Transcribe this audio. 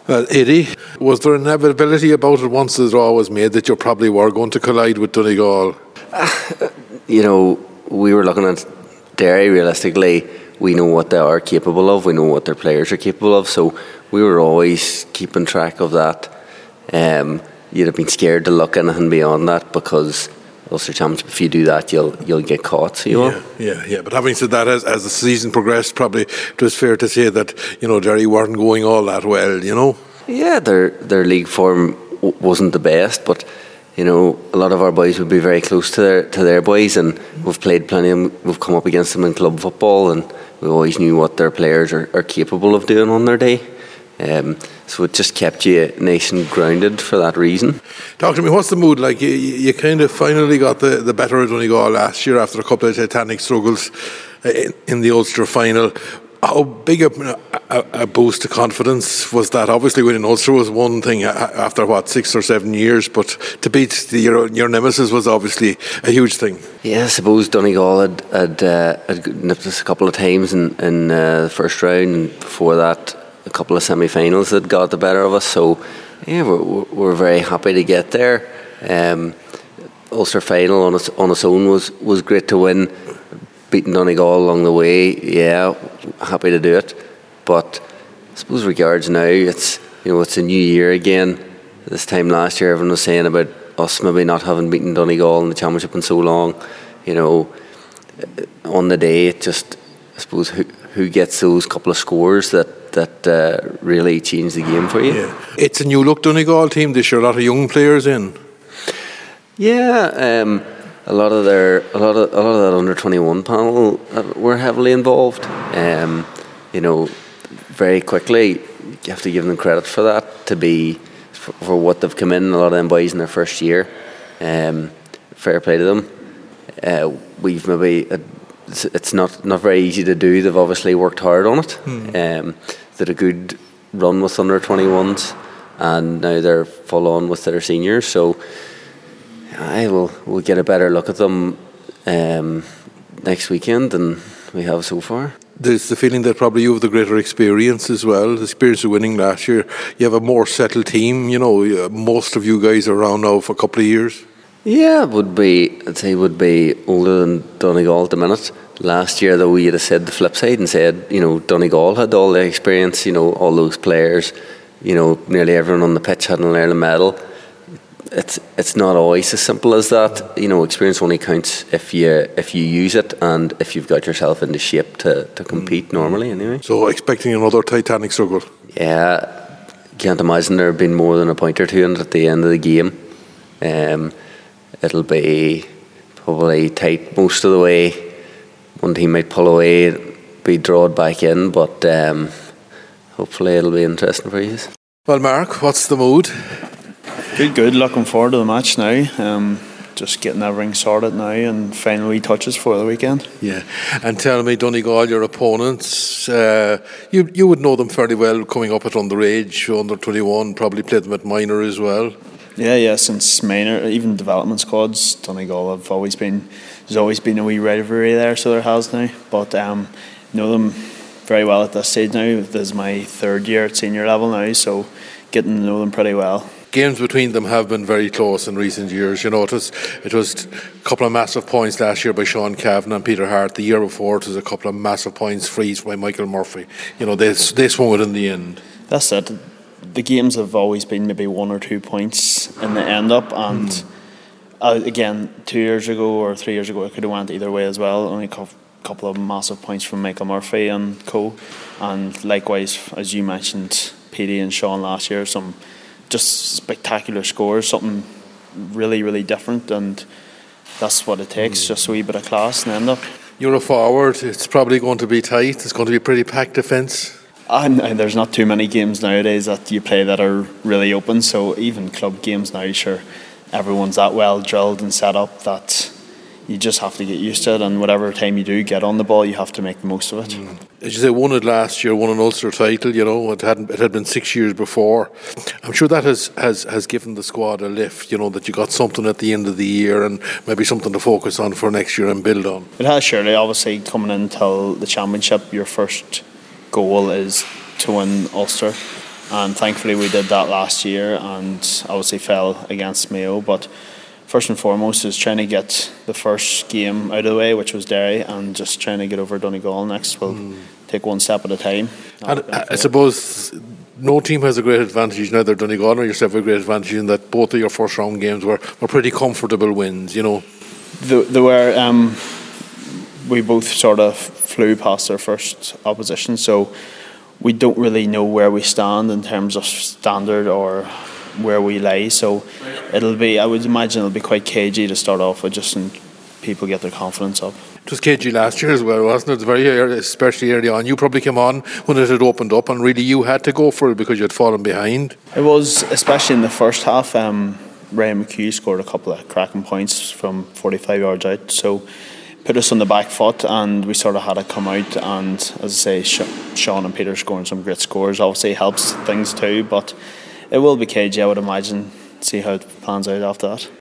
Well, Eddie, was there inevitability about it once the draw was made that you probably were going to collide with Donegal? We were looking at Derry. Realistically, we know what they are capable of. We know what their players are capable of. So we were always keeping track of that. You'd have been scared to look anything beyond that, because Ulster Championship, if you do that, you'll get caught. So you will. Yeah. But having said that, as the season progressed, probably it was fair to say that Derry weren't going all that well. Yeah, their league form wasn't the best, but a lot of our boys would be very close to their boys, and we've played plenty of them. We've come up against them in club football, and we always knew what their players are capable of doing on their day. So it just kept you nice and grounded for that reason. Talk to me, what's the mood like? You kind of finally got the better of Donegal last year after a couple of titanic struggles in the Ulster final. How big a boost to confidence was that? Obviously winning Ulster was one thing after 6 or 7 years, but to beat your nemesis was obviously a huge thing. Yeah, I suppose Donegal had nipped us a couple of times in the first round, and before that a couple of semi-finals that got the better of us. So yeah, we're very happy to get there. Ulster final on its own was great to win. Beating Donegal along the way, yeah, happy to do it. But I suppose regards now, it's a new year again. This time last year, everyone was saying about us maybe not having beaten Donegal in the championship in so long. On the day, it just, I suppose, who gets those couple of scores that really change the game for you. Yeah. It's a new look Donegal team this year. A lot of young players in. Yeah, a lot of that under-21 panel were heavily involved. Very quickly, you have to give them credit for that, for what they've come in. A lot of them boys in their first year. Fair play to them. We've maybe it's not very easy to do. They've obviously worked hard on it. Did a good run with under-21s, and now they're full on with their seniors. So we'll get a better look at them next weekend than we have so far. There's the feeling that probably you have the greater experience as well. The experience of winning last year. You have a more settled team. Most of you guys are around now for a couple of years. Yeah, I'd say would be older than Donegal at the minute. Last year, though, we had said the flip side and said, Donegal had all the experience, all those players, nearly everyone on the pitch had an Ireland medal. It's not always as simple as that. Experience only counts if you use it, and if you've got yourself into shape to compete normally anyway. So expecting another titanic struggle? Yeah, can't imagine there been more than a point or two in it at the end of the game. It'll be probably tight most of the way. One team might pull away, be drawn back in, but hopefully it'll be interesting for you. Well, Mark, what's the mood? Good. Looking forward to the match now. Just getting everything sorted now and final wee touches for the weekend. Yeah, and tell me, Donegal, your opponents, you would know them fairly well coming up at underage, under-21, probably played them at minor as well. Yeah, since minor, even development squads, Donegal there's always been a wee rivalry there, so there has now. But know them very well at this stage now. This is my third year at senior level now, so getting to know them pretty well. Games between them have been very close in recent years. It was a couple of massive points last year by Sean Kavanagh and Peter Hart. The year before it was a couple of massive points frees by Michael Murphy. They swung it in the end. That's it. The games have always been maybe 1 or 2 points in the end up, and again 2 years ago or 3 years ago it could have went either way as well. Only a couple of massive points from Michael Murphy and co, and likewise, as you mentioned, Petey and Sean last year, some just spectacular scores, something really, really different, and that's what it takes, just a wee bit of class and end up. You're a forward, it's probably going to be tight, it's going to be a pretty packed defence. And there's not too many games nowadays that you play that are really open, so even club games now, sure, everyone's that well drilled and set up that you just have to get used to it, and whatever time you do get on the ball, you have to make the most of it. As you say, won it last year, won an Ulster title. It had been 6 years before. I'm sure that has given the squad a lift. That you got something at the end of the year and maybe something to focus on for next year and build on. It has, surely. Obviously, coming into the championship, your first goal is to win Ulster, and thankfully we did that last year, and obviously fell against Mayo. But first and foremost is trying to get the first game out of the way, which was Derry, and just trying to get over Donegal next. We'll take one step at a time. And I suppose no team has a great advantage, neither Donegal nor yourself have a great advantage, in that both of your first round games were pretty comfortable wins, you know. They were. We both sort of flew past our first opposition, so we don't really know where we stand in terms of standard or where we lie. So I would imagine it'll be quite cagey to start off with, just and people get their confidence up. It was cagey last year as well, wasn't it? It was very early, especially early on. You probably came on when it had opened up, and really you had to go for it because you had fallen behind. It was, especially in the first half. Ray McHugh scored a couple of cracking points from 45 yards out, so put us on the back foot, and we sort of had to come out. And as I say, Sean and Peter scoring some great scores obviously helps things too, but it will be cagey, I would imagine. See how it plans out after that.